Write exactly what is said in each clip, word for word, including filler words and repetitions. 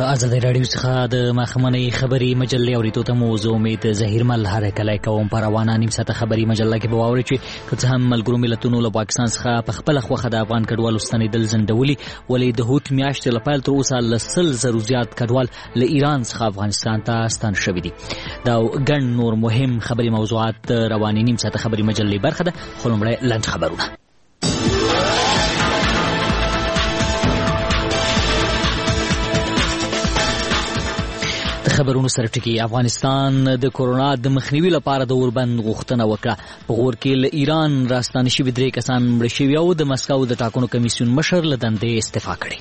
آزادی رادیو څخه د ماښامنۍ خبري مجلې اورېدو ته مو زه امید ظهیرمل هرکلی کوم. په روانه نیم ساعته خبري مجله کې به واورئ چې که څه هم ملګرو ملتونو له پاکستان څخه په خپله خوښه د افغان کډوالو ستنېدل ځنډولي، ولې د هوت میاشتې له پیل تر اوسه له سل زرو زیات کډوال له ایران څخه افغانستان ته ستن شوي دي. دا ګڼ نور مهم خبري موضوعات روانې نیم ساعته خبري مجلې برخه ده. خو لومړی لنډ خبرونه. خبرونو سره ټکی. افغانستان د کورونا د مخنیوي لپاره د اوربند غوښتنه وکړه. په غور کې له ایران راستانه شوي درې کسان مړه شوي او د مسکو د ټاکنو کمیسیون مشر له دندې استعفا کړې.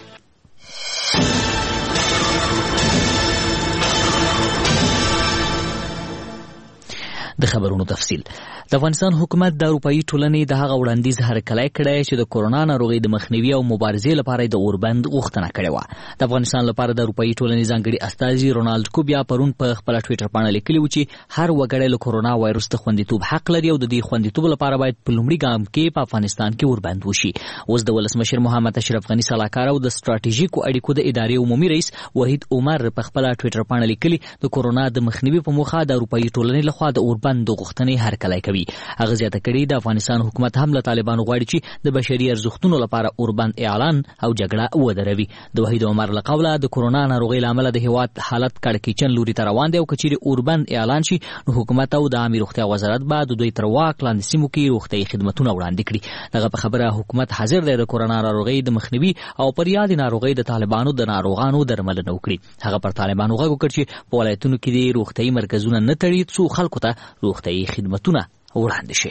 د خبرونو تفصیل. د افغانستان حکومت د اروپایي ټولنې د هغه وړاندیز هرکلی کړی چې د کورونا ناروغۍ د مخنیوي او مبارزې لپاره د اوربند غوښتنه کړې وه. د افغانستان لپاره د اروپایي ټولنې ځانګړي استازي رونالډ کوبیا پرون په خپله ټویټر پاڼه لیکلي و چې هر وګړی له کورونا وایرس ته خوندیتوب حق لري او د دې خوندیتوب لپاره باید په لومړي ګام کې په افغانستان کې اوربند وشي. اوس د ولسمشر محمد اشرف غني سلاکار او د ستراتیژیکو اړیکو د ادارې عمومي رئیس وحید عمر په خپله ټویټر پاڼه لیکلي د کورونا د مخنیوي په موخه د اروپایي ټولنې لخوا د اوربند غوښتنې هرکلی کوي. هغه زیاته کړي د افغانستان حکومت هم له طالبانو غواړي چې د بشري ارزښتونو لپاره اوربند اعلان او جګړه ودروي. د وحید عمر له قوله د کورونا ناروغۍ له امله د هېواد حالت کړکېچن لوري ته روان دی او که چیرې اوربند اعلان شي نو حکومت او د عامې روغتیا وزارت به د دوی تر واک لاندې سیمو کې روغتیایي خدمتونه وړاندې کړي. دغه په خبره حکومت حاضر دی د کورونا ناروغۍ د مخنیوي او پر یادې ناروغۍ د طالبانو د ناروغانو درملنه وکړي. هغه پر طالبانو غږ وکړ چې په ولایتونو کې د روغتیایي مرکزونه نه تړي څو خلکو ته روغتیایي خدمتونه وړاندې شي.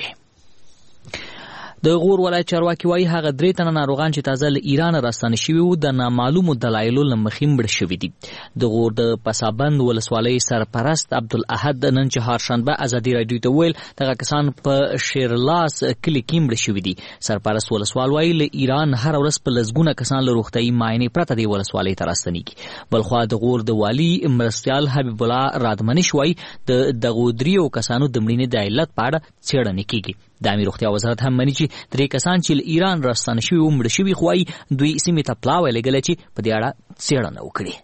د غور ولایت چارواکي وایي هغه درې تنه ناروغان چې تازه له ایران راستانه شوي وو د نامعلومو دلایلو له مخې مړه شوي دي. د غور د پسابند ولسوالۍ سرپرست عبدالاحد نن چهارشنبه ازادي راډیو ته وویل دغه کسان په شیرلاس کلي کې مړه شوي دي. سرپرست ولسوال وایي له ایران هره ورځ په لسګونه کسان له روغتیایي معاینې پرته دې ولسوالۍ ته راستنېږي. بلخوا د غور د والي مرستیال حبیب الله رادمنش وایي د دغو دریو کسانو د مړینې د علت په اړه څېړنې کېږي. د عامې روغتیا وزارت هم مني چې درې کسان چې له ایران راستانه شوي وو مړه شوي، خو وایي دوی سیمې ته پلاوی لېږلی چې په دې اړه څېړنه وکړي.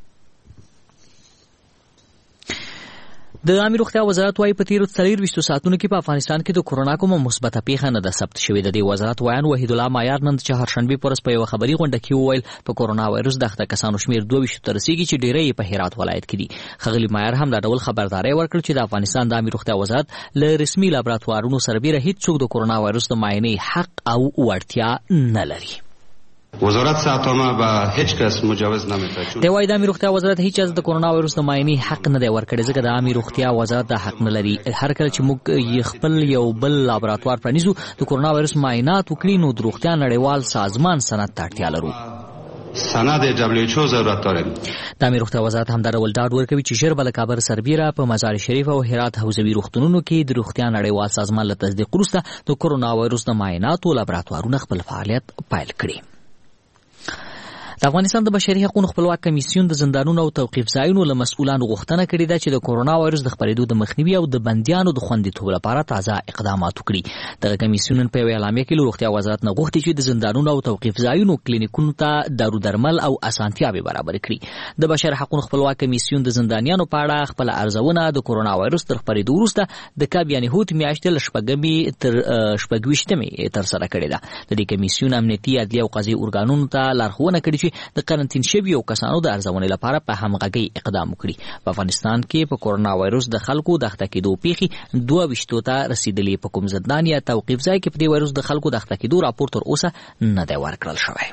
د عامې روغتیا وزارت وایي په تېرو څلېرویشتو ساعتونو کې په افغانستان کې د کورونا کومه مثبته پیښه نه ده ثبت شوې. د دې وزارت وایان وحید الله معیار نن د چهارشنبې په ورځ په یوه خبري غونډه کې وویل په کورونا وایرس د اخته کسانو شمېر دوه ویشتو ته رسېږي چې ډېری یې په هرات ولایت کې دي. ښاغلي معیار هم دا ډول خبرداری ورکړ چې د افغانستان د عامې روغتیا وزارت له رسمي لابراتوارونو سربیره هیڅوک د کورونا وایرس د معاینې حق او وړتیا نه لري. وزارت ساتامه به هیڅ کس مجوز نمیده. دی وايي د عامې روغتیا وزارت هیڅ چا د کورونا وایرس د معاینې حق نه دی ورکړی، ځکه د عامې روغتیا وزارت دا حق نه لري. هر کله چې موږ خپل یو بل لابراتوار پرانیزو د کورونا وایرس معاینات وکړي نو د روغتیا نړیوال سازمان سند ته اړتیا لرو. سند دبلیو ایچ او ضرورت داریم. د عامې روغتیا وزارت هم دا ډول ډاډ ورکوي چې ژر به له کابل سربیره په مزار شریف او هرات حوزوي روغتونونو کې د روغتیا نړیوال سازمان له تصدیق وروسته د کورونا وایرس د معایناتو لابراتوارونه خپل فعالیت پیل کړي. د افغانستان د بشري حقوقو خپلواک کمیسیون د زندانونو او توقیف ځایونو له مسؤلانو غوښتنه کړې ده چې د کورونا وایرس د خپرېدو د مخنیوي او د بندیانو د خوندیتوب لپاره تازه اقدامات وکړي. دغه کمیسیون په یوه اعلامیه کې له روغتیا وزارت نه غوښتي چې د زندانونو او توقیف ځایونو کلینیکونو ته دارو درمل او اسانتیاوې برابر کړي. د بشري حقوقو خپلواک کمیسیون د زندانیانو په اړه خپل ارزونه د کورونا وایرس تر خپرېدو وروسته د کب یعنې هوت میاشتې له شپږمې تر شپږویشتمې ترسره کړې ده. د دې کمیسیون امنیتي، عدلي او قضایي ارګانونو ته لارښوونه کړې چې د قرنطین شویو کسانو د ارزونې لپاره په همغږۍ اقدام وکړي. په افغانستان کې په کورونا وایرس د خلکو د اخته کېدو پیښې دوه ویشتو ته رسېدلې. په کوم زندان یا توقیف ځای کې په دې وایرس د خلکو د اخته کېدو راپور تر اوسه نه دی ورکړل شوی.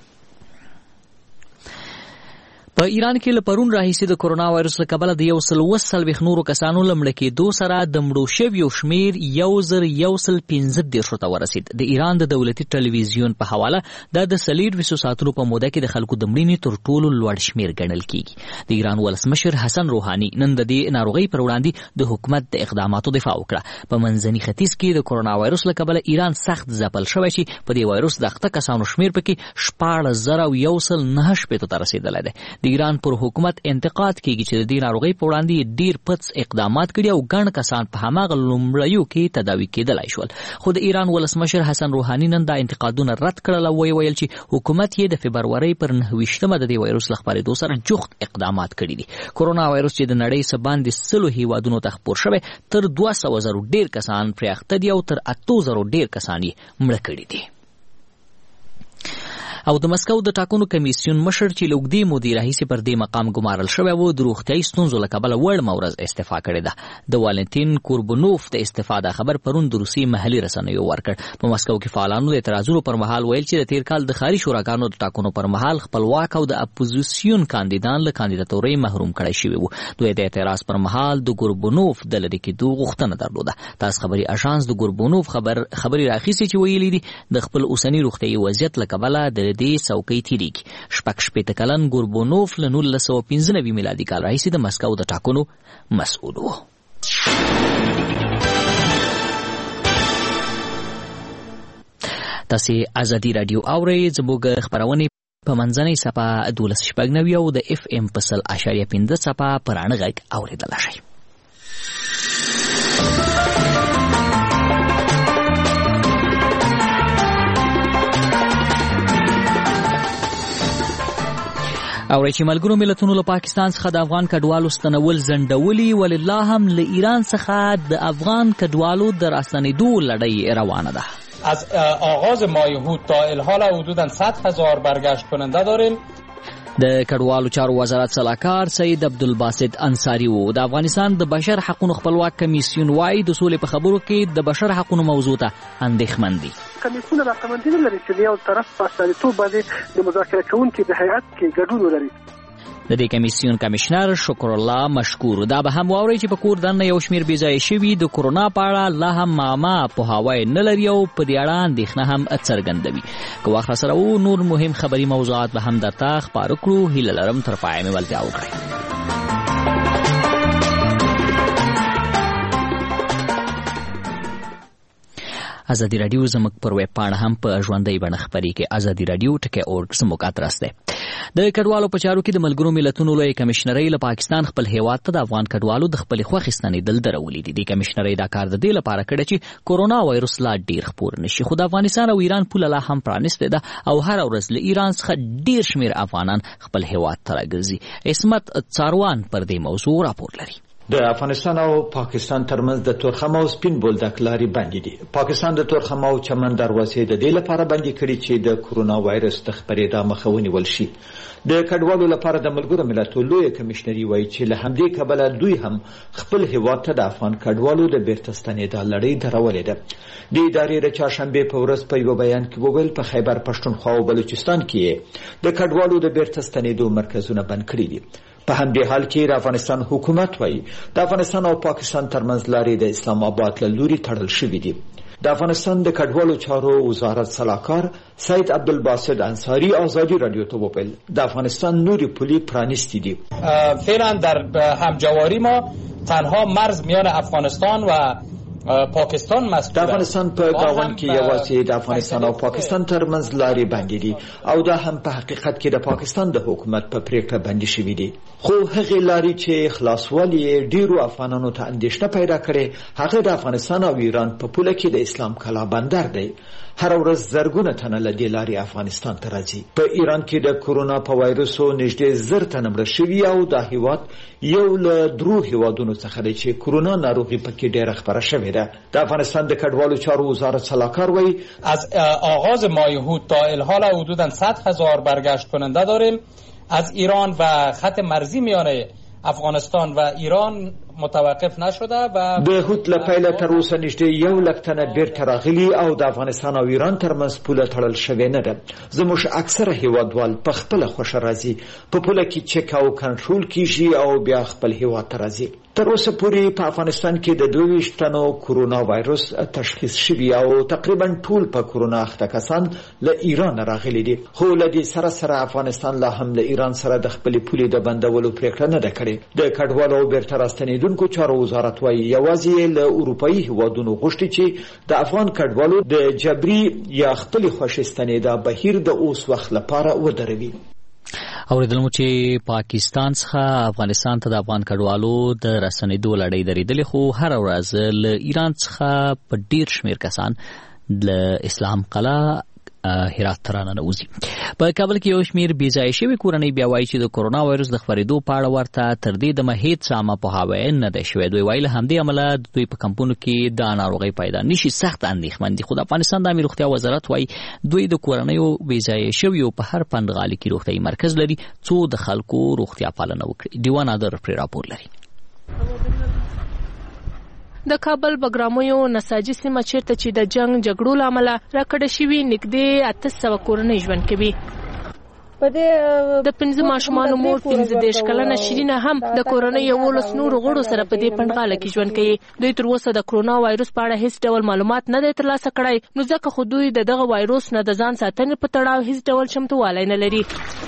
په ایران کې له پرون راهیسې د کورونا وایرس له کبله د یو سل اوه څلوېښت نورو کسانو له مړه کېدو سره د مړو شویو شمېر یو زر یو سل پنځه دېرشو ته ورسېد. د ایران د دولتي ټلویزیون په حواله دا د څلېرویشتو ساعتونو په موده کې د خلکو د مړینې تر ټولو لوړ شمېر ګڼل کېږي. د ایران ولسمشر حسن روحاني نن د دې ناروغۍ پر وړاندې د حکومت د اقداماتو دفاع وکړه. په منځني ختیځ کې د کورونا وایرس له کبله ایران سخت ځپل شوی چې په دې وایرس د اخته کسانو شمېر پکې شپاړس زره او یو سل نهه شپېتو ته رسېدلی دی. د ایران پر حکومت انتقاد کیږي چې د دې ناروغۍ په وړاندې ډیر پڅ اقدامات کړي او ګڼ کسان په هماغه لومړیو کې تداوي کېدلای شول. خو د ایران ولسمشر حسن روحاني نن دا انتقادونه رد کړل او ویل چې حکومت یې د فبرورۍ پر نهه ویشتمه د دې وایروس له خپرېدو سره جوخت اقدامات کړي دي. کورونا وایروس چې د نړۍ څخه باندې سلو هیوادونو ته خپور شوی، تر دوه سوه زرو ډیر کسان پرې اخته دي او تر اتو زرو ډیر کسان یې مړه کړي دي. او د مسکو د ټاکنو کمیسیون مشر چې له اوږدې مودې راهیسې پر دې مقام ګمارل شوی و، د روغتیایي ستونزو له کبله وړمه ورځ استعفا کړې ده. د والنتین کوربنوف د استعفا دا خبر پرون د روسیې محلي رسنیو ورکړ. په مسکو کې فعالانو د اعتراضونو پر مهال ویل چې د تیر کال د ښاري شوراګانو د ټاکنو پر مهال خپلواک او د اپوزیسیون کاندیدان له کاندیداتورۍ محروم کړی شوي وو. دوی د اعتراض پر مهال د کوربنوف د لرې کېدو غوښتنه درلوده. تاسو خبري اژانس د کوربنوف خبر خبري راخیستې چې ویلي دي د خپل اوسني روغتیایي وضعیت له کبله د دې څوکۍ شپږ شپېته کلن کوربنوف له نولس سوه پنځه نوي میلادي کال راهیسې د مسکو د ټاکنو مسؤل و. تاسې ازادي راډیو اورئ. زموږ خپرونې په منځنۍ څپه دولس شپږ نوي او د اف ام په سل اشاریه پنځه څپه په راڼه غږ اورېدلی شئ. او چې ملګرو ملتونو له پاکستان څخه د افغان کډوالو ستنول ځنډولي، ولله هم له ایران څخه د افغان کډوالو د راستنېدو لړۍ روانه ده. از آغاز ماه هود تا الحال حدوداً صد هزار برگشت کننده داریم. د کډوالو چارو وزارت سلاکار سید عبدالباسط انصاری وو. د افغانستان د بشر حقوقو خپلواک کمیسیون وايي د سولې په خبرو کې د بشر حقوقو موضوع ته اندېښمن دي. کمیسیون راستمندي نه لري چې یو طرف په استازیتوب باندې د مذاکره کوونکي د هیئت کې ګډون ولري. د دې کمیسیون کمشنر شکر الله مشکور دا به هم واوري چې په کور دننه یو شمیر بې ځایه شوي د کورونا په اړه لا هم معما پوهاوی نه لري او په دې اړه اندېښنه هم څرګندوي. که وخت راسره و نور مهم خبري موضوعات به هم درته خپاره کړو. هیله لرم تر پایه مې ولتیا وکړئ. ازادي راډیو زموږ پر ویب پاڼه هم په ژوندۍ بڼه خپرېږي. ازادي راډیو ټکی اورګ زموږ ادرس دی. د کډوالو په چارو کې د ملګرو ملتونو لویه کمیشنرۍ له پاکستان خپل هیواد ته د افغان کډوالو د خپلې خوښې ستنېدل درولي دي. د کمیشنرۍ دا کار د دې لپاره کړی چې کورونا وایروس لا ډیر خپور نشي. خو د افغانستان او ایران پوله لا هم پرانیستې ده او هره ورځ له ایران څخه ډیر شمیر افغانان خپل هیواد ته راګرځي. عصمت څاروان پر دې موضوع راپور لري. د افغانستان او پاکستان ترمنځ د تورخم او سپین بولدک لارې بندې دي. پاکستان د تورخم او چمن دروازې د دې لپاره بندې کړي چې د کورونا وایرس د خپرېدا مخه ونیول شي. د کډوالو لپاره د ملګرو ملتونو لویه کمیشنري وایي چې له همدې کبله دوی هم خپل هیواد ته د افغان کډوالو د بیرته ستنېدا لړۍ درولې ده. د ادارې د چهارشنبې په ورځ په یو بیان کې وویل په خیبر پښتونخوا او بلوچستان کې د کډوالو د بیرته ستنېدو مرکزونه بند کړي دي. په همدې حال کې د افغانستان حکومت وایي د افغانستان او پاکستان ترمنځ لارې د اسلام آباد له لوري تړل شوې دي. د افغانستان د کډوالو چارو وزارت سلاکار سید عبدالباسط انصاری ازادي رادیو ته وویل د افغانستان نوري پولي پرانیستی دي. فعلا در همجواری ما تنها مرز میان افغانستان و پاکستان مسئول. د افغانستان په گاون کې یوازې د افغانستان او پاکستان ترمنځ لارې بندې دي او دا هم په حقیقت کې د پاکستان د حکومت په پریکړه بندې شوې دي. خو هغه لارې چې خلاصول یې ډیرو افغانانو ته اندېښنه پیدا کړې هغه د افغانستان او ایران په پوله کې د اسلام کلا بندر دی. هر ورځ زرګونه تنه له دې لارې افغانستان ته راځي. په ایران کې د کورونا په وایروسو نږدې زر تنه مړه شوي او دا هیواد یو له درو هیوادونو څخه دی چې کورونا ناروغي پکې ډېره خپره شوې ده. د افغانستان د کډوالو چارو وزارت سلاکار وایي از آغاز ماه هود تا الحال حدوداً صد هزار برگشت کننده داریم. از ایران و خط مرزی میان افغانستان و ایران متوقف نشده و د هوت له پیله تر اوسه نږدې یو لک تنه بیرته راغلي او د افغانستان او ایران ترمنځ پوله تړل شوې نه ده. زموږ اکثره هیوادوال په خپله خوښه راځي. په پوله کې چک او کنټرول کیږي او بیا خپل هیواد ته راځي. تر اوسه پورې په افغانستان کې د دوه ویشت تنو کورونا وایروس تشخیص شوي او تقریبا ټول په کورونا اخته کسان له ایران راغلي دي. خو له دې سره سره افغانستان لا هم له ایران سره د خپلې پولې د بندولو پریکړه نه ده کړې. د کډوالو او بیرته راستنېدونکو چارو وزارت وایي یوازې له اروپایي هیوادونو غوښتي چې د افغان کډوالو د جبري یا خپلې خوښې ستنېدا بهیر د اوس وخت لپاره ودروي. اوریدل مو چې پاکستان څخه افغانستان ته د افغان کډوالو د راستنېدو لړۍ درېدلې، خو هر ورځ له ایران څخه په ډیر شمیر کسان د اسلام قلعه هرات ته راننوځي. په کابل کې یو شمیر بې ځایه شوي کورنۍ بیا وایي چې د کورونا وایرس د خپرېدو په اړه ورته تر دې دمه هېڅ عامه پوهاوی نه دی شوی. دوی وایي له همدې امله دوی په کمپونو کې د ناروغۍ پیدا نه شي سخت اندېښمن دي. خو د افغانستان د عامې روغتیا وزارت وایي دوی د کورنیو بې ځایه شویو په هر پنډغالي کې روغتیایي مرکز لري څو د خلکو روغتیا پالنه وکړي. دیوان عادر پرې راپور لري. د کابل بګرامیو نساجي سیمه چیرته چې د جنگ جګړو له امله راکړه شوي نږدې اته سوه کورنۍ ژوند کوي. د پنځه ماشومانو مور پنځه دېرش کلنه شیرینه هم د کورنۍ یولس نورو غړو سره په دې پنډغاله کې ژوند کوي. دوی تر اوسه د کرونا وایرس په اړه هیڅ ډول معلومات نه دی ترلاسه کړی، نو ځکه خو دوی د دغه وایرس نه د ځان ساتنې په تړاو هیڅ ډول چمتووالی نه لري.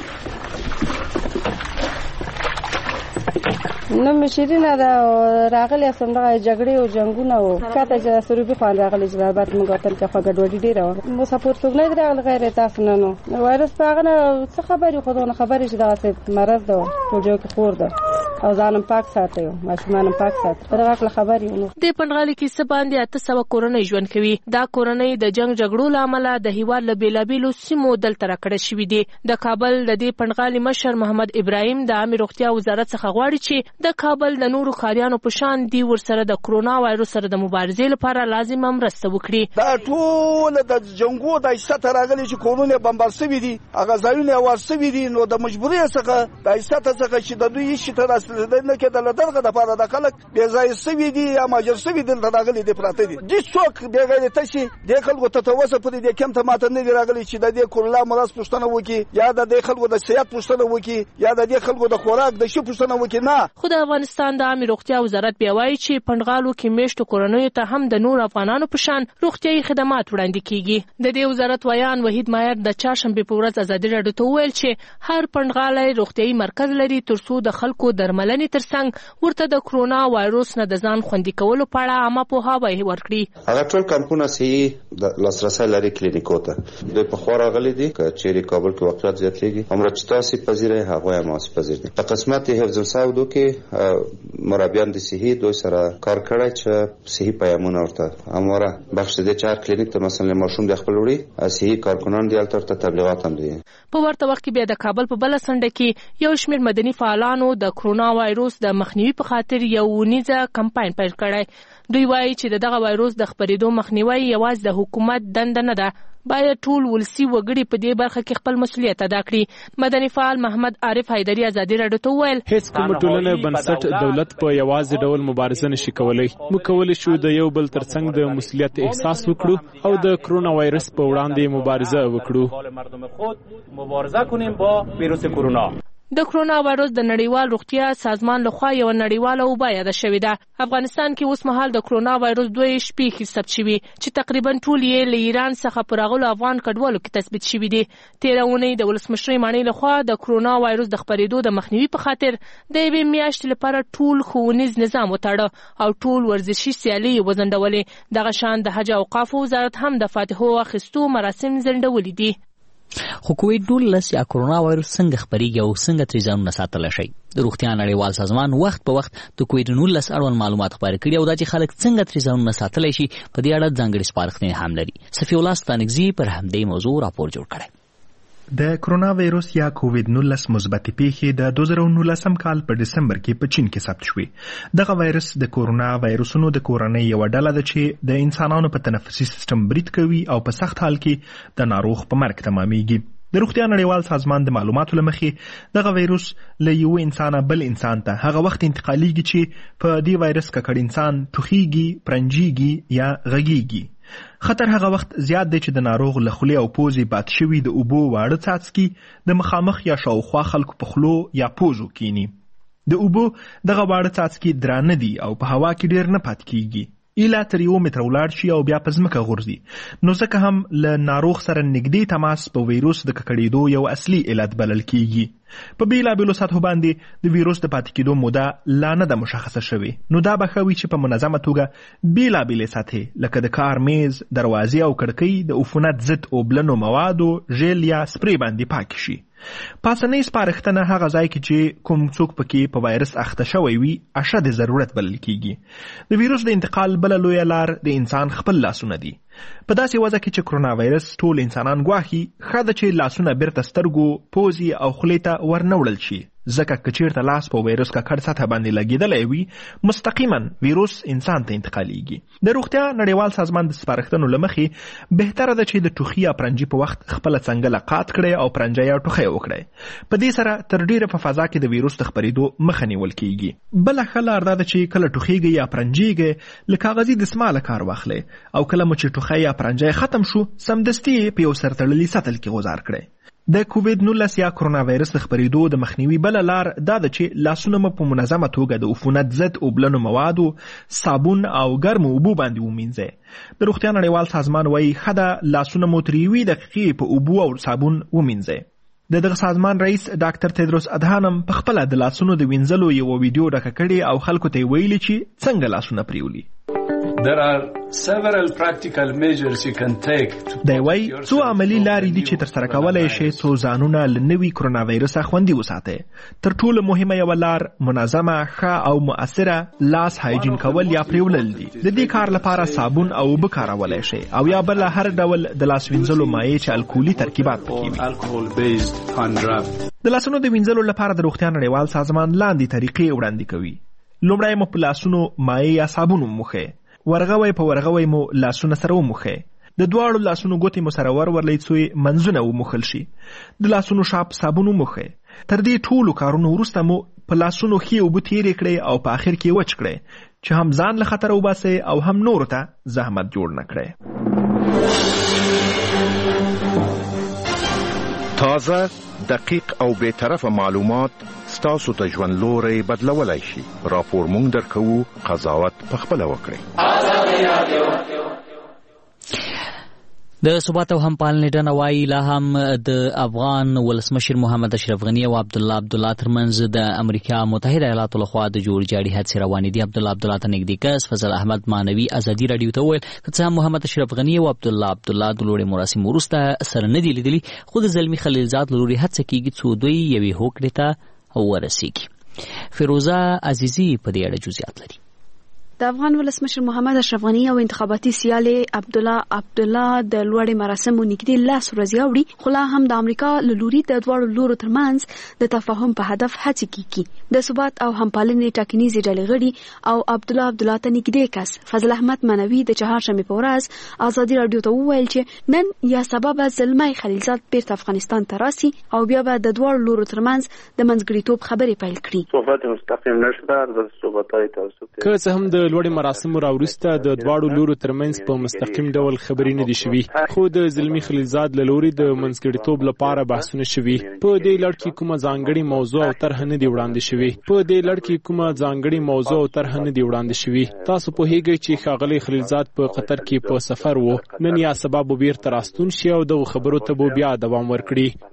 نو مشیرینه دا راغلی سم دغه جګړې او جنگونه او کاته چې سروبي خوان راغلی چې بعد موږ وطن کې خو ګډوډي ډیره و مو سپورټ څوک نه راغلی غیر تاسو نه نو وایرس په هغه نه څه خبرې خو نه خبرې چې دا څه مرض ده په جو کې خور ده او ځانم پاک ساتي او ماشومان پاک ساتي دا غوښله خبرې نو. د پنډغالي کې څه باندې اته سوه کورنۍ ژوند کوي. دا کورنۍ د جنگ جګړو له امله د هیواد له بیلابیلو سیمو دلته راکړه شوي دي. د کابل د دې پنډغالي مشر محمد ابراهیم د عامې روغتیا وزارت څخه غواړي چې د کابل د نورو ښاریانو په شان دی ورسره د کرونا وایرس سره د مبارزې لپاره لازمه مرسته وکړي. دا ټول د جنګو د ایسته راغلي چې کورونه بمبار شوي دي، هغه ځایونه اواز شوي دي، نو د مجبورۍ څخه د ایسته څخه چې د دوی هیڅ ته رسېدل نه کېدل. دغه دپاره د خلک بې ځایه شوي دي یا مهاجر شوي دلته راغلي دي پراته دي. دې څوک بې غیرته شي دې خلکو ته تر اوسه پورې دې کمپ ته ماته نه دي راغلي چې د دې کرونا مرض پوښتنه وکړي یا د دې خلکو د صحت پوښتنه وکړي یا د دې خلکو د خوراک د شي پوښتنه وکړي. نه، خو د افغانستان د عامې روغتیا وزارت بیا وایي چې پنډغالو کې میشتو کورنیو ته هم د نور افغانانو په شان روغتیایي خدمات وړاندې کیږي. د دې وزارت ویان وحید مایر د چهارشنبې په ورځ ازادي راډیو ته وویل چې هر پنډغالی روغتیایي مرکز لري ترڅو د خلکو درملنې ترڅنګ ورته د کرونا وایرس نه د ځان خوندي کولو په اړه عامه پوهاوی ورکړي. هغه ټول کمپونه چې د لاسرسي لري کلینیکو ته دوی په خوا راغلي دي که چیرې کابل کې واقعیت زیاتېږي همره چې تاسې پذیرئ هغوی هم هسې پذیر دي. په قسمت حفظ الصحه کې مربیان د صحي دوی سره کار کړی چې صحي پیامونه ورته همواره بخش دي چې هر کلینیک ته مثلا ماشوم د خپل وړي صحي کارکنان دي هلته ورته تبلیغات هم دي. په ورته وخت کې بیا د کابل په بله څنډه کې یو شمېر مدني فعالانو د کرونا وایرس د مخنیوي په خاطر یو اونیزه کمپاین پیل کړی. دوی وایي چې د دغه وایرس د خپرېدو مخنیوی یوازې د حکومت دنده نه ده، باید ټول ولسي وګړي په دې برخه کې خپل مسؤلیت ادا کړي. مدني فعال محمد عارف حیدري ازادي راډیو ته وویل هیڅ کومه ټولنه بنسټ دولت په یوازې ډول مبارزه نشي کولی. موږ کولی شو د یو بل ترڅنګ د مسؤلیت احساس وکړو او د کرونا وایرس په وړاندې مبارزه وکړو. مبارزه کنیم با ویروس کرونا. د کرونا وایرس د نړیوال روغتیا سازمان لخوا یو نړیواله وبا یاده شوې ده. افغانستان کې اوس مهال د کرونا وایرس دوه شپېښې ثبت شوي چې تقریبا ټول یې له ایران څخه په راغلو افغان کډوالو کې تثبیت شوي دي. تېره اونۍ د ولسمشرۍ ماڼۍ لخوا د کرونا وایرس د خپرېدو د مخنیوي په خاطر د یوې میاشتې لپاره ټول ښوونیز نظام وتاړه او ټول ورزشي سیالۍ یې وځنډولې. دغه شان د حج او اوقافو وزارت هم د فاتحو اخیستو مراسم ځنډولي دي. خو کوویډ نولس یا کرونا وایرس څنګه خپریږي او څنګه ترې ځانونه ساتلی شي؟ د روغتیا نړیوال سازمان وخت په وخت د کوویډ نولس اړوند معلومات خپاره کړي او دا چې خلک څنګه ترې ځانونه ساتلی شي په دې اړه ځانګړي سپارښتنې هم لري. صفي الله ستانکزي پر همدې موضوع راپور جوړ کړی. د کرونا وایرس یا کوویډ نولس مثبتې پیښې د دوه زره نولسم کال په دسمبر کې په چین کې ثبت شوې. دغه وایرس د کرونا وایرسونو د کورنۍ یوه ډله ده چې د انسانانو په تنفسي سیستم برید کوي او په سخت حال کې د ناروغ په مرګ تمامیږي. د روغتیا نړیوال سازمان د معلوماتو له مخې دغه وایرس له یوه انسانه بل انسان ته هغه وخت انتقالیږي چې په دې وایرس ککړ انسان ټوخیږي، پرنجیږي یا غږیږي. خطر هغه وخت زیات دی چې د ناروغ له خولې او پوزې باد شوي د اوبو واړه څاڅکي د مخامخ یا شاوخوا خلکو په خولو یا پوزو کینی. د اوبو دغه واړه څاڅکي درانه دي او په هوا کې ډیر نه پات کیږي. ایله تر یو متر ولاړ شي او بیا په ځمکه غورځي. نو ځکه هم له ناروغ سره نږدې تماس په ویروس د ککړېدو یو اصلي علت بلل کیږي. په بیلابیلو سطحو باندې د ویروس د پاتې کېدو موده لا نه ده مشخصه شوې. نو دا به ښه وي چې په منظمه توګه بیلابیلې سطحې لکه د کار میز، دروازې او کړکۍ د عفونت ضد اوبلنو موادو، ژیل یا سپری باندې پاک شي. پاسنۍ سپارښتنه هغه ځای کې چې کوم څوک پکې په وایرس اخته شوی وي اشد ضرورت بلل کیږي. د ویروس د انتقال بله لویه لار د انسان خپل لاسونه دي. په داسې وضع کې چې کرونا وایرس ټول انسانان ګواښي، ښه ده چې لاسونه بیرته سترګو، پوزې او خولې ته ورنه وړل شي، ځکه که چیرته لاس په وایرس ککړ سطحه باندې لګېدلی وي مستقیما ویروس انسان ته انتقالیږي. د روغتیا نړیوال سازمان د سپارښتنو له مخې بهتره ده چې د ټوخي یا پرنجي په وخت خپله څنګله قات کړئ او پرنجی یا ټوخی وکړئ. په دې سره تر ډیره په فضا کې د ویروس د خپرېدو مخه نیول کیږي. بله ښه لار دا ده چې کله ټوخیږئ یا پرنجیږئ له کاغذي دسماله کار واخلئ او کله مو چې ټوخی یا پرنجی ختم شو سمدستي یې په یو سرتړلي سطل کې غوځار کړئ. د کووید نولس یا کرونا وایرس د خپرېدو د مخنیوي بله لار دا ده چې لاسونه مو په منظمه توګه د عفونت ضد اوبلنو موادو، صابون او ګرمو اوبو باندې ومینځئ. د روغتیا نړیوال سازمان وایي ښه ده لاسونه مو تر یوې دقیقې په اوبو او صابون ومینځئ. د دغه سازمان رئیس ډاکټر تدروس ادهانم په خپله د لاسونو د وینځلو یوه ویډیو ډکه کړې او خلکو ته یې ویلي چې څنګه لاسونه پریولي. There are several practical measures you can take. دی وای څو عملی لارې دي چې تر سره کولای شي څو ځانونه له نوي کرونا وایرس خوندي وساتئ. تر ټولو مهمه یوه لار منظمه، ښه او مؤثره لاس هایجین کول یا پریولل دي. د دې کار لپاره صابون او اوبه کارولی شئ او یا بله هر ډول د لاس وینځلو مایع چې الکولي ترکیبات پکې وي. د لاسونو د وینځلو لپاره د روغتیا نړیوال سازمان لاندې طریقې وړاندې کوي. لومړی مو په لاسونو مایع یا صابون وموښئ. ورغوی په ورغوی مو لاسونه سره وموښئ. د دواړو لاسونو ګوتې مو سره ورورلئ څو یې منځونه وموښل شي. د لاسونو شا په صابون وموښئ. تر دې ټولو کارونو وروسته مو په لاسونو ښې اوبه تېرې کړئ او په آخر کې وچ کړئ چې هم ځان له خطره وباسئ او هم نورو ته زحمت جوړ نه کړئ. تازه، دقیق او بی‌طرفه معلومات ستاسو ته ژوند لوری بدلولی شي. راپور مونږ درکوو، قضاوت پخپله وکړئ. د ثبات او همپالنې ډنه وایي لا هم د افغان ولسمشر محمد اشرف غني او عبدالله عبدالله ترمنځ د امریکا متحده ایالاتو لخوا د جوړ جاړي حادثې روانې دي. عبدالله عبدالله ته نږدې کس فضل احمد مانوي ازادي راډیو ته وویل که څه هم محمد اشرف غني او عبدالله عبدالله د لوړې مراسم وروسته سره نه دي لیدلي، خو د زلمي خلیلزاد له لوري هڅه کیږي څو دوی یوې هوکړې ته ورسیږي. فیروزه عزیزي په دې اړه جزئیات لري. د افغان ولسمشر محمد اشرف غني او انتخاباتي سیال عبدالله عبدالله د لوړې مراسمو نږدې لس ورځې اوړي، خو لا هم د امریکا له لوري د دواړو لورو ترمنځ د تفاهم په هدف هڅې کیږي. د ثبات او همپالنې ټاکنیزې ډلې غړي او عبدالله عبدالله ته نږدې کس فضل احمد مانوي د چهارشنبې په ورځ ازادي راډیو ته وویل چې نن یا سبا به زلمی خلیلزاد بیرته افغانستان ته راسي او بیا به د دواړو لورو ترمنځ د منځګړیتوب خبرې پیل کړي. صحبت مستقیم نشده، د صحبت‌های توسط که څه هم د لوړې مراسمو راوروسته د دواړو لورو ترمنځ په مستقیم ډول خبرې نه دي شوي، خو د زلمي خلیلزاد له لوري د منځګړیتوب لپاره بحثونه شوي. په دې لړ کې کومه ځانګړې موضوع او طرح نه دی وړاندې شوي. په دې لړ کې کومه ځانګړې موضوع او طرح نه دی وړاندې شوي. تاسو پوهیږئ چې ښاغلی خلیلزاد په قطر کې په سفر و. نن یا سبا به بیرته راستون شي او د خبرو ته به بیا دوام ورکړي.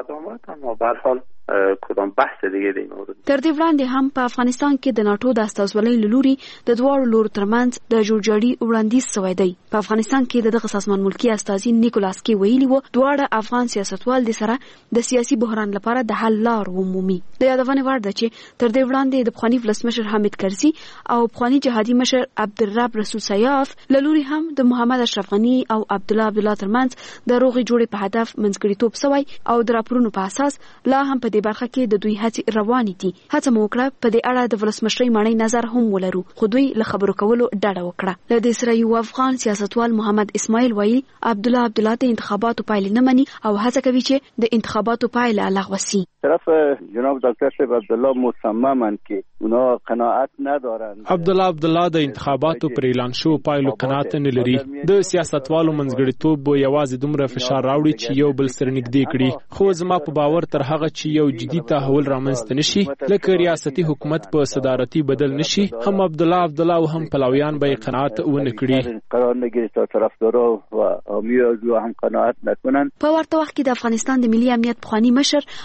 کدام بحث دیگه دی مورد. تر دې وړاندې هم په افغانستان کې د ناتو د استازولۍ له لوري د دواړو لورو ترمنځ د جوړجاړي وړاندیز شوی دی. په افغانستان کې د دغه سازمان ملکي استازي نیکولاس کی ویلي وو دواړه افغان سیاستوال د سره د سیاسي بحران لپاره د حل لار ومومي. د یادونې وړ ده چې تر دې وړاندې د پخواني ولسمشر حامد کرزي او پخواني جهادي مشر عبدالرب رسول سیاف له لوري هم د محمد اشرف غني او عبدالله عبدالله ترمنځ د روغې جوړې په هدف منځګړیتوب شوی او د راپورونو په اساس لا هم په دې برخه کې د دوی هڅې روانې دي. هڅه مو وکړه په دې اړه د ولسمشرۍ ماڼۍ نظر هم ولرو، خو دوی له خبرو کولو ډډه وکړه. له دې سره یو افغان سیاستوال محمد اسماعیل وایي عبدالله عبدالله د انتخاباتو پایلې نه مني او هڅه کوي چې د انتخاباتو پایله لغوه شي. طرف جناب دکتر شیخ عبدالله مصممن که اونا قناعت ندارن. عبدالله عبدالله د انتخاباتو پر اعلان شو پایلو قناعت نه لري. د سیاستوالو منځګړیتوب یوازې دومره فشار راوړي چې یو بل سره نږدې کړي، خو زما په باور تر هغه چې یو جدي تحول رامنځته نشي لکه ریاستي حکومت په صدارتي بدل نشي، هم عبدالله عبدالله او هم پلویان به قناعت ونه کړي. قرار نگیری تا طرفدارا و حامی هم قناعت نکنن. په ورته وخت کې د افغانستان د ملي امنیت پخوانی مشر او د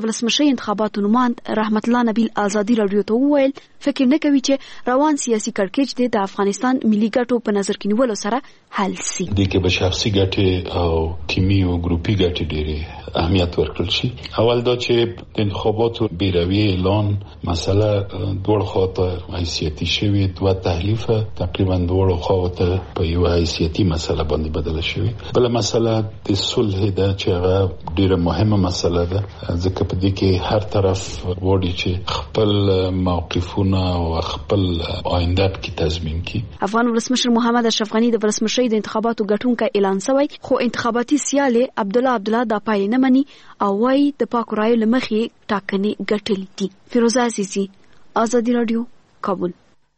د ولسمشر انتخاباتو نوماند رحمت الله نبیل ازادي رادیو ته وویل فکر نه کوي چې روان سیاسي کړکېچ د افغانستان ملي ګټو په نظر کې نیولو سره حل شي. د کې به شخصي ګټې او ټیمي او ګروپي ګټې ډېرې اهمیت ورکړل شي. اول دا چې د انتخاباتو بیروي اعلان مسله دوړ خواته حیثیتي شوی دوه تحلیفه تقریبا دوړ خواته په یو حیثیتي مسله باندې بدل شوی. بل مسله د صلح ده چې هغه ډېره مهمه مسله ده ځکه په دې کې هر طرف وړي چې خپل موقفونه او خپل آینده کې تضمین کړي. افغان ولسمشر محمد اشرف غنی د ولسمشر د انتخاباتو ګټونکی اعلان شوی خو انتخاباتي سیالي عبدالله عبدالله د پای نه مني او وايي د پاکو رایو لمخې ټاکنې ګټلې دي. فیروزه عزیزي، آزادي رادیو، کابل.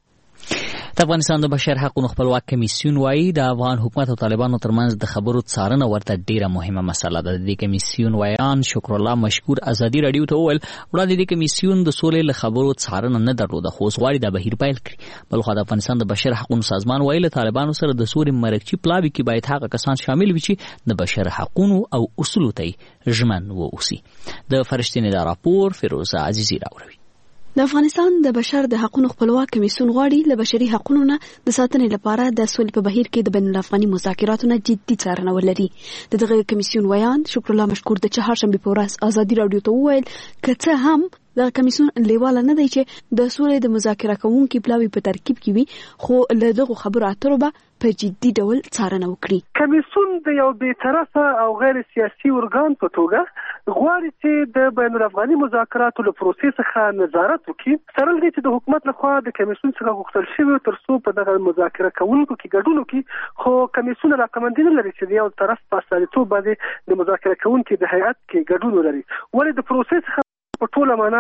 د افغانستان د بشر حقوقو خپلواک کمیسیون وایي د افغان حکومت او طالبانو ترمنځ د خبرو څارنه ورته ډیره مهمه مسله ده. د کمیسیون وایان شکر الله مشکور آزادي رادیو ته وویل وړاندې د کمیسیون د سولې له خبرو څارنه نه درلوده خو اوس غواړي د بهیر پیل کړي. بلخو د افغانستان د بشر حقوقو سازمان وایي له طالبانو سره د سوري مرکچي پلاوي کې باید هغه کسان شامل وي چې د بشر حقوقو او اصولو ته ژمن ووسي. د فرشتنې دا راپور فیروزه عزیزي راوړي. د افغانستان د بشر د حقوقو خپلواک کمیسیون غواړي له بشري حقوقو نه د ساتنې لپاره د سولې په بهیر کې د بین الافغاني مذاکراتو نه جدي څارنه ولري. د دغه کمیسیون ویان شکر الله مشکور د چهارشنبه په ورځ آزادي رادیو ته وویل که څه هم د کمیسیون لیواله نه دی چې د سولې د مذاکره کوونکي پلاوي په ترکیب کې وي خو له دغه خبرو اترو به په جدي ډول څارنه وکړي. کمیسیون د یو بی‌طرفه او غیر سیاسي ارګان په توګه غواړي چې د بین الافغاني مذاکراتو له پروسې څخه نظارت وکړي. سره لدې چې د حکومت لخوا د کمیسیون څخه غوښتل شوی تر څو په دغه مذاکره کوونکو کې ګډون وکړي خو کمیسیون علاقمندي نه لري چې د یو طرف په استازیتوب باندې د مذاکره کوونکي د هیئت کې ګډون ولري ولې د پروسې څخه په ټوله معنا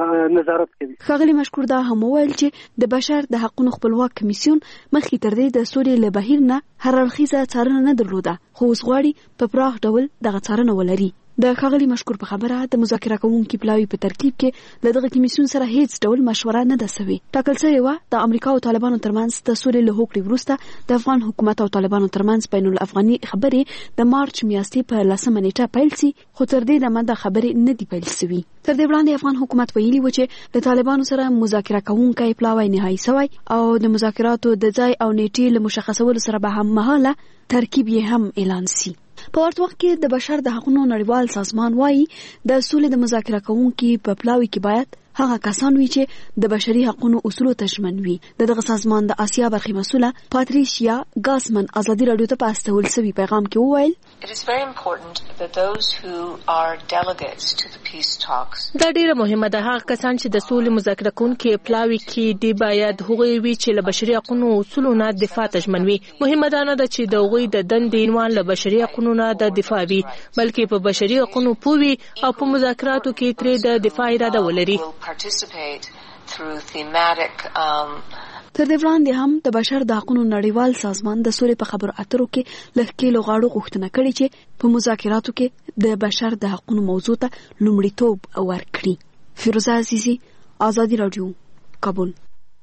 نظارت کوي. ښاغلي مشکور دا هم وویل چې د بشر د حقوقو خپلواک کمیسیون مخکې تر دې د سولې له بهیر نه هر اړخیزه څارنه نه درلوده خو اوس غواړي په پراخ ډول دغه څارنه ولري. د ښاغلي مشکور په خبره د مذاکره کوونکي پلاوي په ترکیب کې له دغه کمیسیون سره هیڅ ډول مشوره نه ده سوې. ټاکل شوې وه د امریکا او طالبانو ترمنځ د سولې له هوکړې وروسته د افغان حکومت او طالبانو ترمنځ بین الافغاني خبرې د مارچ میاشتې په لسمه نیټه پیل سي خو تر دې دمه د خبرې نه دي پیل سوي. تر دې وړاندې افغان حکومت ویلي و چې د طالبانو سره مذاکره کوونکی پلاوی نهایی سوی او د مذاکراتو د ځای او نیټې له مشخصولو سره به هم مهاله ترکیب یې هم اعلان سي. په ورته وخت کې د بشر د حقوقو نړیوال سازمان وایي د سولې د مذاکره کوونکي په پلاوي کې باید هغه کسان وي چې د بشري حقوقو اصولو ته ژمن وي. د دغه سازمان د آسیا برخې مسؤله پاتریشیا ګاسمن آزادي رادیو ته په استول سوي پیغام کې وویل دا ډیره مهمه ده هغه کسان چې د سولې مذاکره کوونکي پلاوي کې دی باید هغوی وي چې له بشري حقوقو اصولو نه دفاع ته ژمن وي. مهمه ده نه ده چې د هغوی د دندې عنوان له بشري حقوقو نه د دفاع وي بلکې په بشري حقوقو پوه وي او په مذاکراتو کې ترې د دفاع اراده ولري. تر دې وړاندې هم د بشر د حقوقو نړیوال سازمان د سولې په خبرو اترو کې له ښکېلو غاړو غوښتنه کړې چې په مذاکراتو کې د بشر د حقوقو موضوع ته لومړیتوب ورکړي. فیروزه عزیزي، آزادي رادیو، کابل.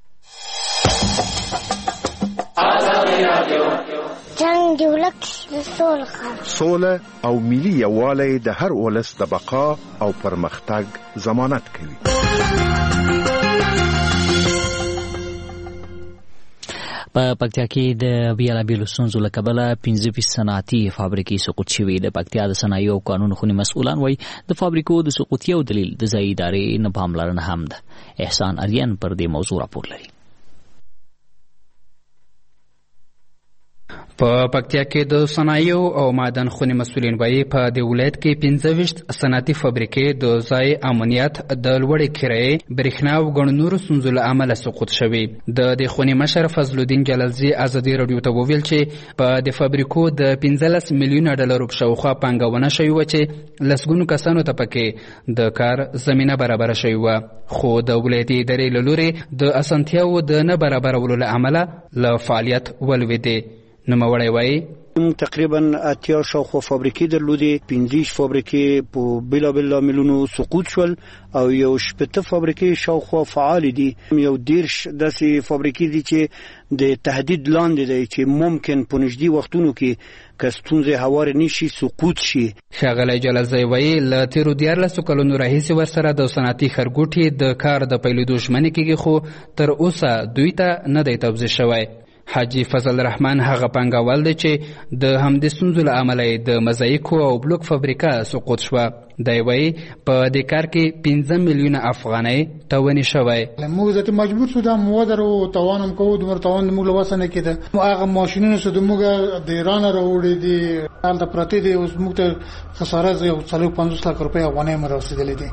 جنگ دی ولک سوله سوله او ملي یووالی د هر ولس د بقا او پرمختګ ضمانت کوي. په پکتیا کې د بیلابیلو ستونزو له کبله پنځه فیصد صنعتي فابریکې سقوط شوې. د پکتیا د صنایعو او قانون خونې مسؤلان وایي د فابریکو د سقوط یو دلیل د ځایي ادارې نه پاملرنه هم ده. احسان اریان پر دې موضوع راپور لري. په پکتیا کې د صنایعو او معدن خونې مسؤلین وایي په دې ولایت کې پنځه ویشت صنعتي فابریکې د ځای امنیت د لوړې کرایې برېښنا او ګڼو نورو ستونزو له امله سقوط شوي. د دې خونې مشر فضل الدین جلالزي آزادي رادیو ته وویل چې په دې فابریکو د پنځلس میلیونه ډالرو په شاوخوا پانګونه شوې وه چې لسګونو کسانو ته پکې د کار زمینه برابره شوې وه خو د ولایتي ادارې له لورې د اسانتیاوو د نه برابرولو له امله له فعالیت ولوېدې. نوموړی وایي تقریبا اتیا شاوخوا فابریکې درلودې، پنځه فابریکې په بېلابېلو لاملونو سقوط شول او یو شپږ فابریکې شاوخوا فعال دي. یو دیرش داسې فابریکې دي چې د تهدید لاندې دي چې ممکن په نږدې وختونو کې که ستونزې هوارې نشي سقوط شي. ښاغلی جلالزی وایي له تېرو دیارلسو کلونو راهیسې ورسره د صنعتي ښارګوټي د کار د پیلېدو ژمنې کېږي، خو تر اوسه دوی ته نه دی توضیح شوی. حاجی فضل رحمان هغه پانګوال دی چې د همدې ستونزو له امله د مزایکو او بلوک فابریکه سقوط شوه. دی وایي په دې کار کې پنځه میلیونه افغانۍ تاواني شوی. موږ ځکه مجبور شو دا مواد رو تاوان هم کوو، دومره تاوان موږ له وسه نه کېده. هغه ماشینونه چې موږ د ایران راوړي دي هلته پراته دي، اوس موږ ته خساره یو څلور پنځوس لک روپۍ افغانۍ هم رسېدلې دي.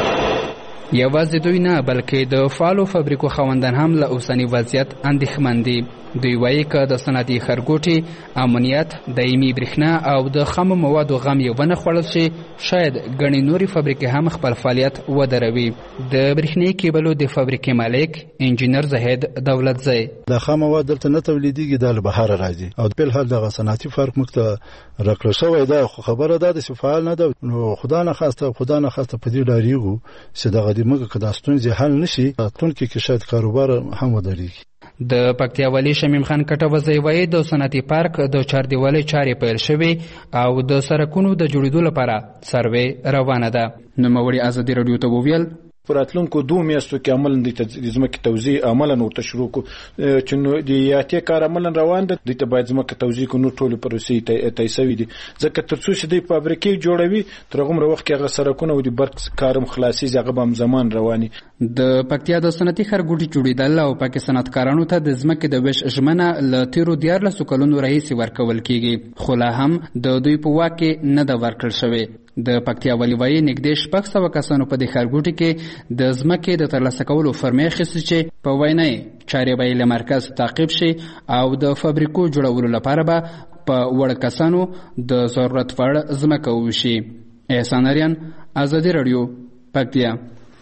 یوازې دوی نه بلکې د فعالو فابریکو خاوندان هم له اوسني وضعیت اندېښمن دي. دوی وایي که د صنعتي ښارګوټي امنیت، دایمي برېښنا او د خامو موادو غم یې ونه خوړل شي، شاید ګڼې نورې فابریکې هم خپل فعالیت ودروي. د برېښنایي کیبلو د فابریکې مالک انجینر زاهد دولتزی: د خام مواد دلته نه تولیدېږي، دا له بهره راځي او په الحال دغه صنعتي فرق موږ ته راکړل شوی ده، خو خبره دا ده چې فعال نه ده. نو خدا نه خواسته خدا نه خواسته په دې ډارېږو چې دغه د موږ که دا ستونزې حل نه شي، راتلونکي کې شاید کاروبار هم ودرېږي. د پکتیا والي شمیم خان کټوزی وایي د صنعتي پارک د چاردیوالۍ چارې پیل شوې او د سړکونو د جوړېدو لپاره سروې روانه ده. نوموړي ازادي راډیو ته وویل په راتلونکو دوه میاشتو کې عملاً د ځمکې توزیع عملاً ورته شروع کړو، چې نو د یاتې کار عملاً روان ده، دوی ته باید ځمکه توزیع کړو. نو ټولې پروسې طی سوي دي، ځکه تر څو چې دوی فابریکې جوړوي تر هغومره وخت کې هغه سړکونه او د برق کار هم خلاصېږي، هغه به هم زمان رواني. د پکتیا د صنعتي ښارګوټي جوړېدل او پکې صنعتکارانو ته د ځمکې د ویش ژمنه له تېرو دیارلسو کلونو راهیسې ورکول کېږي، خو لا هم د دوی په واک کې نه ده ورکړل شوې. د پکتیا والي وایي نږدې شپږ سوه کسانو په دې ښارګوټي کې د ځمکې د ترلاسه کولو فرمې اخیستې چې په وینا یې چارې به یې له مرکز تعقیب شي او د فابریکو جوړولو لپاره به په وړ کسانو د ضرورت وړ ځمکه وویشي. احسان اریان، ازادي راډیو، پکتیا.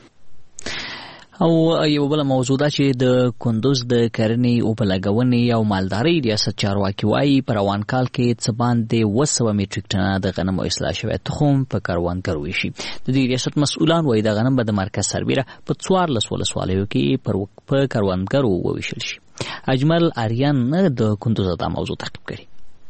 او یو بل موضوع ده چې د کندوز د کرنې او بلګونې او مالدارۍ ریاست چارواکي وایي په روان کال کې څه باندې اوه سوه میټریک ټنه د غنمو اصلاح شوی تخم په کروندګرو ویشي. د دې ریاست مسؤلان وایي د غنم به د مرکز سربیره په څوارلس ولسوالیو کې په کروندګرو وویشل شي. اجمل اریان د کندوز دا موضوع تعقیب کړي.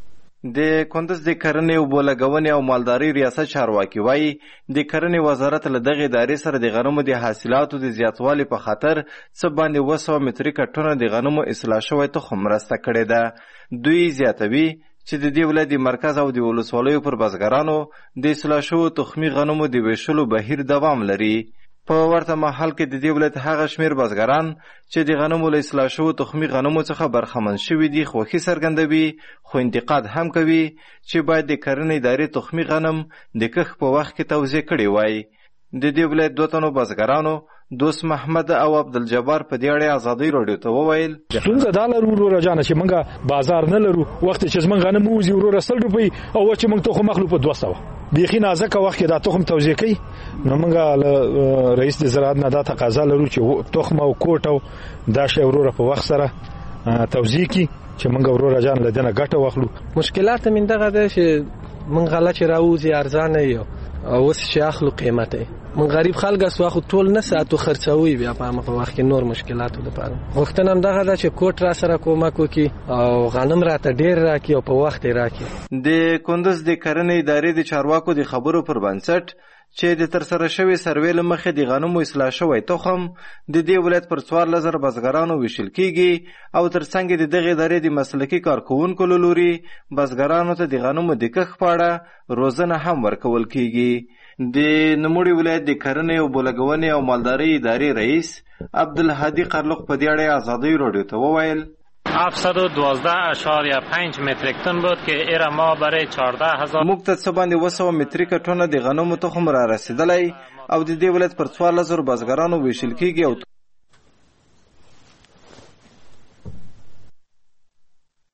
د کندوز د کرنې او بولګونې او مالدارۍ ریاست چارواکي وایي د کرنې وزارت له دغې ادارې سره د غنمو د حاصلاتو د زیاتوالي په خاطر څه باندې اوه سوه متریکه ټنه د غنمو اصلاح شوی تخم مرسته کړې ده. دوی زیاتوي چې د دې ولایت د مرکز او د ولسوالیو پر بزګرانو د اصلاح شوو تخمي غنمو د ویشلو بهیر دوام لري. په ورته مهال کې د دې ولایت هغه شمیر بزګران چې د غنمو له اصلاح شوو تخمي غنمو څخه برخمن شوي دي خوښي څرګندوي، خو انتقاد هم کوي چې باید د کرنې ادارې تخمي غنم د کښت په وخت کې توزیع کړي وای. د دې ولایت دوه تنو بزګرانو دوست محمد او عبدالجبار په دې اړه ازادي راډیو ته وویل څنګه دا لرو وروره جانه چې موږ بازار نه لرو، وخت چې موږ غنم وزي وروره سل روپۍ او چې موږ تخم مخلو په دوه سوه بیخي نازکه وخت کې دا تخم توزیع کوي. نو موږ رئیس د زراعت نه دا تقاضا لرو چې تخم او کوټ او دا شی وروره په وخت سره توزیع کی چې موږ وروره جان له دنه ګټه واخلو. مشکلات من دغه ده چې موږ غلا چې راوځي ارزانه یو او اوس چې اخلو قیمت یې من غریب خلک اس واخو ټول نه ساتو خرڅوي بیا په هغه وخت کې نور مشکلاتو لپاره غوښتنه هم دغه ده چې کوټ را سره کومک وکړي او غنم راته ډیر راکړي او په وخت یې راکړي. د کندوز د کرنې ادارې د چارواکو د خبرو پر بنسټ چې د ترسره شوی سروې له مخې د غنمو اصلاح شوی تخم د دې ولایت پر څوارلس زره بزګرانو ویشل کیږي او ترڅنګ د دغې ادارې د مسلکي کارکوونکو له لوري بزګرانو ته د غنمو د کښت په اړه روزنه هم ورکول کیږي. د نوموړي ولایت د کرنې او بولګونې او مالدارۍ ادارې رئیس عبدالهادي قرلق په دې اړه ازادي راډیو ته وویل هفتصد و دوازده اشاریه پنج متریک تن بود که ایرا ما برای چهارده هزار موږ ته څه باندې اوه سوه متریکه ټنه د غنمو تخم را رسېدلی او د دې ولایت پر څوارلس زرو بزګرانو ویشل کیږي او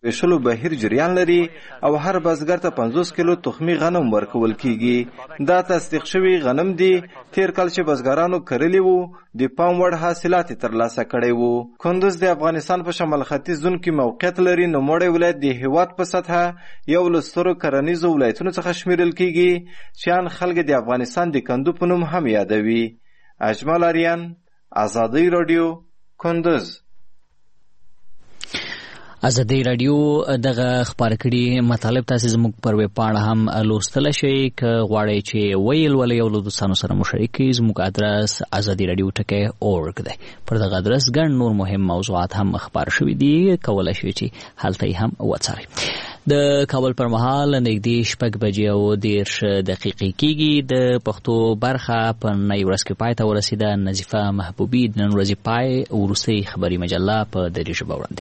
ویشلو بهیر جریان لري او هر بزګر ته پنځوس کیلو تخمي غنم ورکول کیږي. دا تصدیق شوی غنم دی تیر کال چې بزګرانو کرلی وو د پام وړ حاصلات ترلاسه کړي وو. کندوز د افغانستان په شمال ختیځ زون کې موقعیت لري. نوموړی ولایت د هیواد په سطحه یو له سترو کرنیزو ولایتونو څخه شمیرل کیږي چې ان خلک د افغانستان د کندو په نوم هم یادوي. اجمل اریان، آزادی رادیو، کندوز. ازادي رادیو دغه خبر کړي مطالب تاسو زموږ پر ویب پاڼه هم لوستل شئ. که غواړئ چې ویل ولې یو له دوستانو سره مو شریک کړئ، زموږ ادرس ازادي رادیو ټکی اورګ دی. پر دغه ادرس ګڼ نور مهم موضوعات هم خبر شوي دي، کولی شئ چې هلته یې هم وڅارئ. د کابل پر مهال نږدې شپږ بجې او دېرش دقیقې کېږي. د پښتو برخه په نننۍ ورځ کې پای ته ورسېده. نظیفه محبوبي د نن ورځې پای وروستۍ خبري مجله په دري ژبه وړاندې